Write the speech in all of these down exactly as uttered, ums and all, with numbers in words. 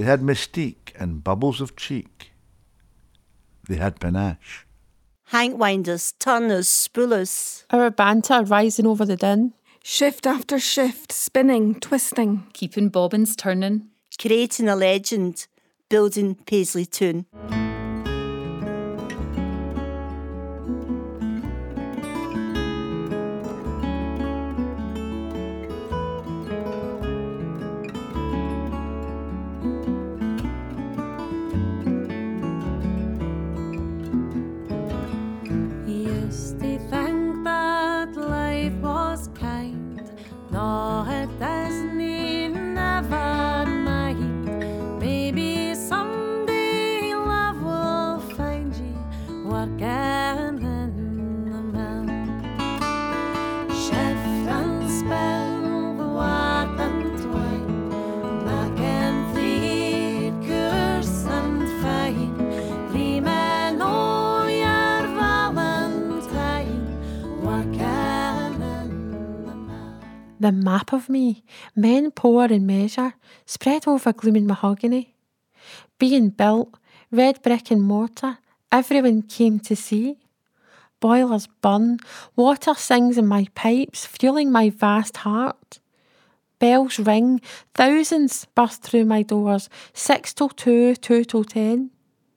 had mystique and bubbles of cheek. They had panache. Hank winders, turners, spoolers. Our banter rising over the din. Shift after shift, spinning, twisting. Keeping bobbins turning. Creating a legend, building Paisley tune. Used to think that life was kind. No, it doesn't, never mind. Maybe someday love will find you working in the mill. Shift and spin the warp and twine, making fleet course and fine. Three men all your Valentine working in the mill. The map of me, men pour and measure, spread over glooming mahogany. Being built, red brick and mortar, everyone came to see. Boilers burn, water sings in my pipes, fueling my vast heart. Bells ring, thousands burst through my doors, six till two, two till ten.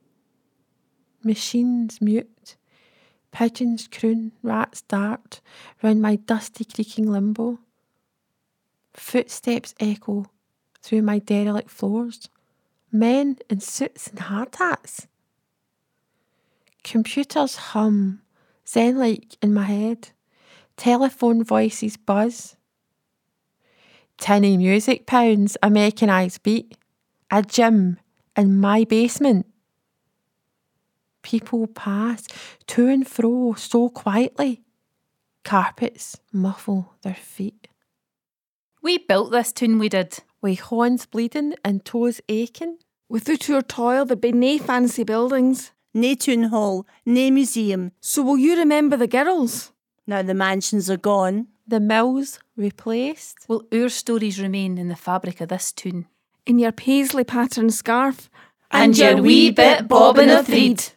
Machines mute, pigeons croon, rats dart round my dusty creaking limbo. Footsteps echo through my derelict floors. Men in suits and hard hats. Computers hum, zen-like in my head. Telephone voices buzz. Tinny music pounds a mechanised beat. A gym in my basement. People pass to and fro so quietly. Carpets muffle their feet. We built this tune, we did. With horns bleeding and toes aching. Without your toil, there'd be nae fancy buildings. Nae tune hall, nae museum. So will you remember the girls? Now the mansions are gone. The mills replaced. Will our stories remain in the fabric of this tune? In your paisley pattern scarf. And your wee bit bobbin of thread.